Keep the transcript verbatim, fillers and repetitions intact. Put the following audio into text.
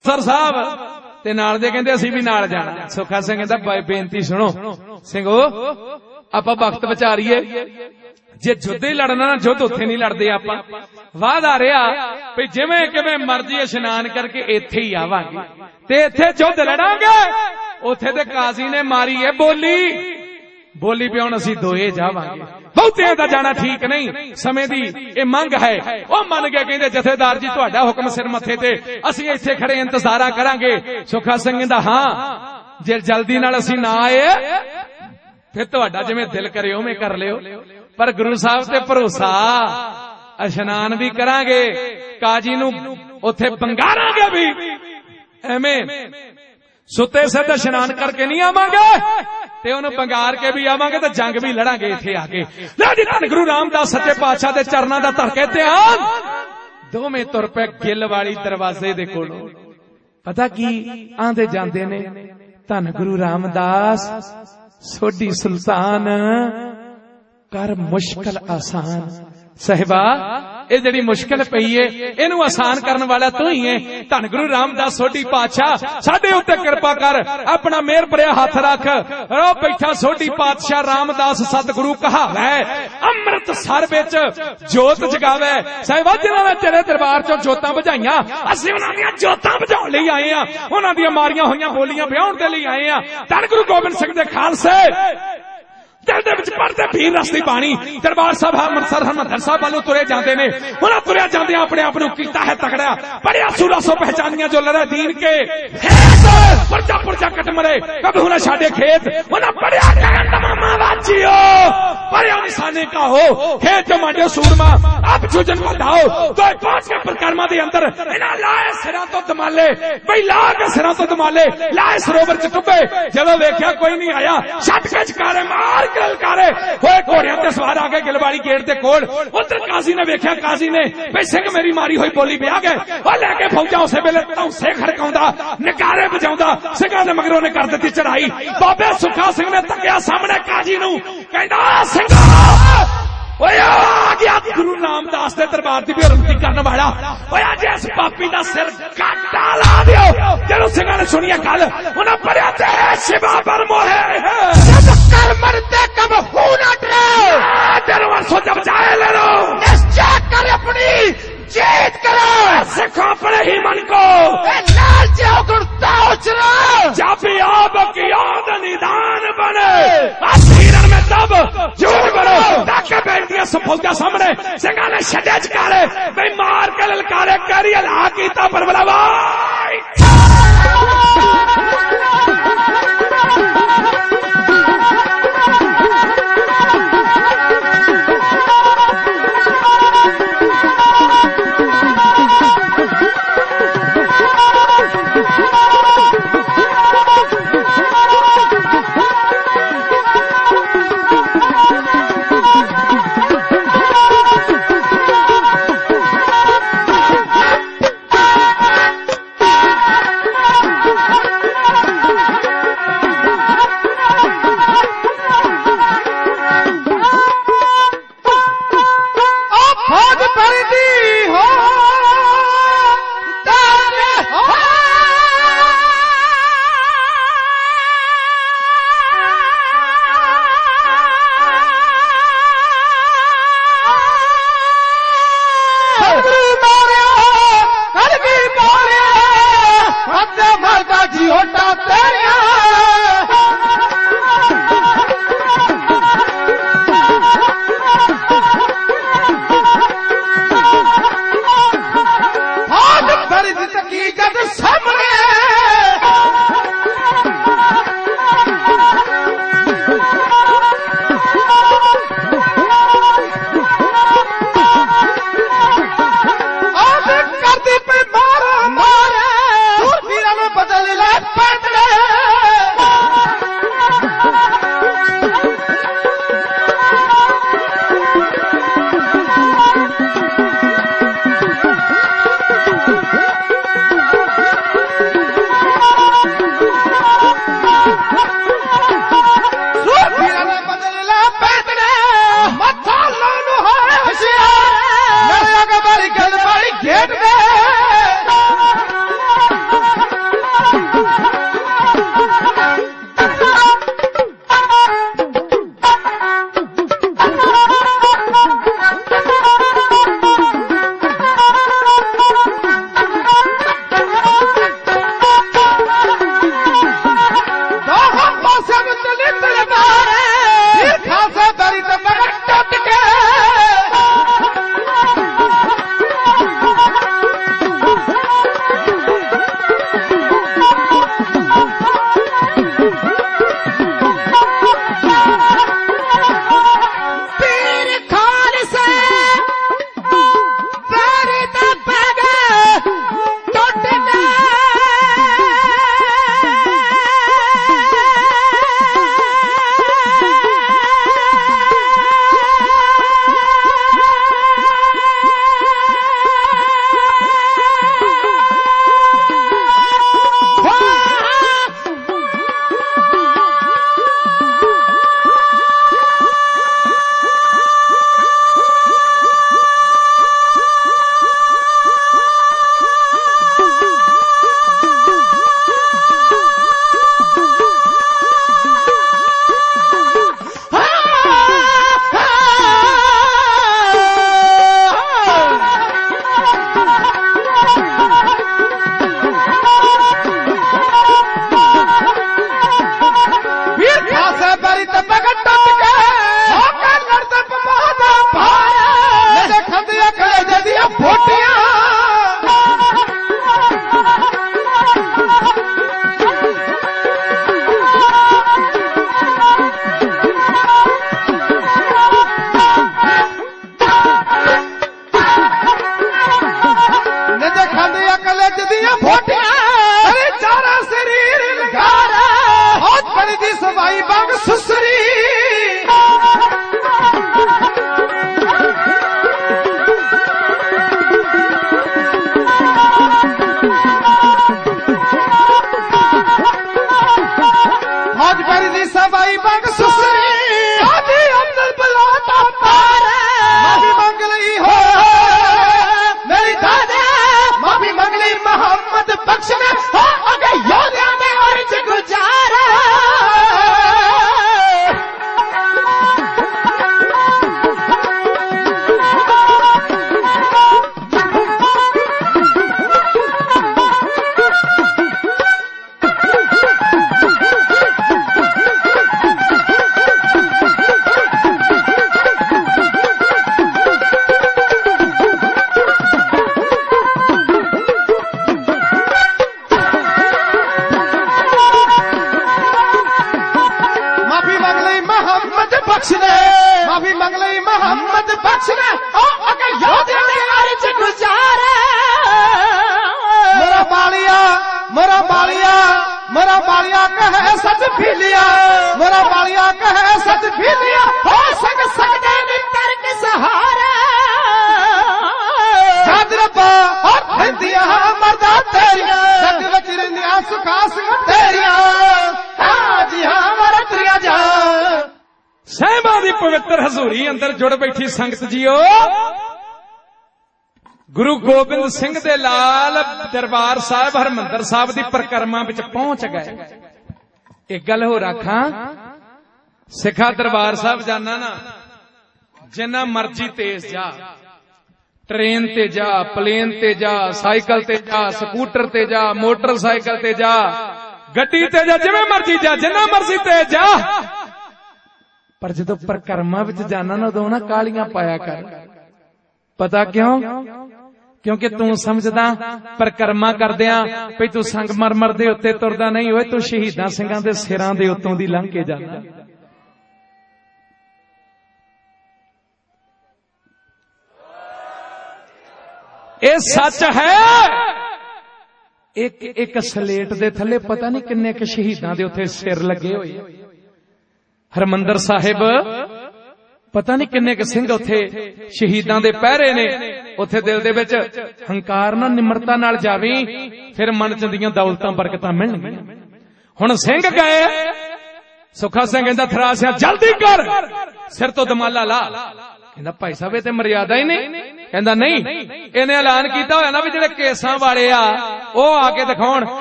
मुक्तसर साहब ते नाल दे कहंदे असीं भी नाल जाना। सुखा सिंह कहंदा बेनती सुनो ਸਿੰਘੋ ਆਪਾਂ वक्त ਵਿਚਾਰੀਏ जे युद्ध ही लड़ना ना युद्ध उत्थे नहीं लड़दे आपां वादा रहा भी जिवें किवें मर्जी इशनान करके इत्थे ही आवांगे ते इत्थे युद्ध लड़ांगे। उत्थे ते काजी ने मारी है बोली बोली पे हुण असीं दोए जावांगे बहुतियां दा जाना ठीक नहीं समय दी ये मंग है। ओ मन गए कहंदे जथेदार जी तुहाडा हुक्म सिर मथे ते असीं इत्थे खड़े इंतजारा करांगे। सुखा सिंह कहंदा हां जे जल्दी नाल असीं ना आए फिर तुहाडा जिवें दिल करे उवें कर लियो पर गुरु साहब ते भरोसा इशनान भी करांगे काजी नूं उत्थे पंगारांगे भी एवें सुते सिर इशनान करके नहीं आवांगे ते उन्हें बंगार के भी आवांगे ते जंग भी लड़ांगे इत्थे आके। धन गुरु रामदास सच्चे पातशाह दे चरनां दा धड़के ध्यान दोवें तुर पे गिल वाली दरवाजे दे कोलों पता की आंदे जांदे ने धन गुरु रामदास सोडी सुल्तान कर मुश्किल आसान साहिबा ये जड़ी मुश्किल पई है इनू आसान करने वाला तू ही है। धन गुरु रामदास सोडी पातशाह साडे उत्ते कृपा कर अपना मेहर भरिया हाथ रख रो बैठा सोडी पातशाह रामदास सतगुरु कहावे अमृत सर विच जोत जगावे। साहिबा जिन्हां ने तेरे दरबार चों जोतां बुझाईयां असीं उन्हां दीयां जोतां बुझाउण लई आए हां उन्हां दीयां मारियां होईयां बोलियां विआउण दे लई आए हां। धन गुरु गोबिंद सिंह दे खालसे दिल दे विच भरदे भीर रस्ती पानी दरबार साहब अमृतसर हरमंदर साहब वालों तुरे जाते ने उन्हां तुरे जाते अपने आप नूं कीता है तगड़ा बड़िया सूरा सो पहचानियां जो लड़े दीन के पुरजा पुरजा कट मरे कभी उन्हें छाड़े खेत उन्हें बड़िया तमामा वाचियो बड़िया निशाने का हो खेत जो मांडे सूरमा अब चूजन बताओ तो पांच के परिक्रमा दे अंदर इन्हां लाए सिरां तो दमाले भाई ला के सिरां तो दमाले लाए सरोवर च टुब्बे जदों वेख्या कोई नहीं आया छट के चकारे मार करे होए घोड़ियां ते सवार आगे गिलवाड़ी गेट दे कोल उधर काजी ने वेख्या काजी ने भाई सिंह मेरी मारी हुई बोली ब्याह गए और लेके फौजा उसे वेले धौंसे खड़काउंदा नगारे बजाउंदा सिंहां दे मगरों ने कर दित्ती चढ़ाई। बाबे सुखा सिंह ने तकिया सामने काजी नूं कहंदा सिंघा ओए आ गया गुरु रामदास दे दरबार दी बेइज्जती करन वाला ओए अज इस पापी दा सिर काटा ला दियो। जदों सिंहां ने सुनिया गल उन्हां पढ़िया ते शिवा पर मोहे कर मरते कब हो ना डरो वर्षों जब जाए ले लो निश्चय कर अपनी जीत करो सिखो अपने ही मन को लाल जाओ गुड़ता उचरो जब आप की याद निदान बने हिरण में तब झूठ बनो ताकि बेटियां सफलता सामने सिंघा ने छड़े चकारे भाई मार के ललकारे करी हला कीता पर बुलावा बख्श दे माफी मंग लई मोहम्मद बख्श दे ओ अगर योद्धा दे अर्ज गुजारे मेरा बालिया मेरा बालिया मेरा बालिया कहे सच पी लिया मेरा बालिया कहे सच पी लिया हो सक सकते नहीं तर्क सहारे याद रब्बा और हिंदिया मर्दा तेरिया जग विच रहिंदियां सुखा सिंह तेरिया हां जी हां मेरा त्रिया जा सहबा दी पवित्र हजूरी अंदर जुड़ बैठी संगत जीओ गुरु गोबिंद सिंह दे लाल दरबार साहब हरमंदर साहब दी परिक्रमा विच पहुंच गए। एक गल हो रखा सिखा दरबार साहब जाना ना जिन्ना मर्जी तेज जा ट्रेन ते जा प्लेन ते जा साइकिल ते जा स्कूटर ते जा मोटरसाइकिल ते जा गड्डी ते जा जिवें मर्जी जा जिन्ना मर्जी तेज जा पर जदों परिक्रमा विच जाना ना उदों ना कालियां पाया कर पता क्यों क्योंकि तू समझदा परिक्रमा करदियां भई तू संगमरमर दे उत्ते तुरदा नहीं होए तू शहीदां सिंघां दे सिरां दे उत्तों दी लंघ के जांदा। ये सच है। एक एक सलेट दे थले पता नहीं किन्ने के शहीदां दे उत्थे सिर लगे होए हरमंदर साहिब पता नहीं किन्ने के सिंह उत्थे शहीदां दे पहरे ने उत्थे दिल दे विच हंकार नाल निमरता नाल जावी फिर मन च दियां दौलतां बरकतां मिलणगीआं। हुण सिंह गए सुखा सिंह कहंदा थरासिया जल्दी कर सिर तो दमाला ला कहंदा भाई साहब ये ते मर्यादा ही नहीं कहंदा नहीं इहने ऐलान कीता होया ना भी जिहड़े केसां वाले आ ओ आके दिखाउण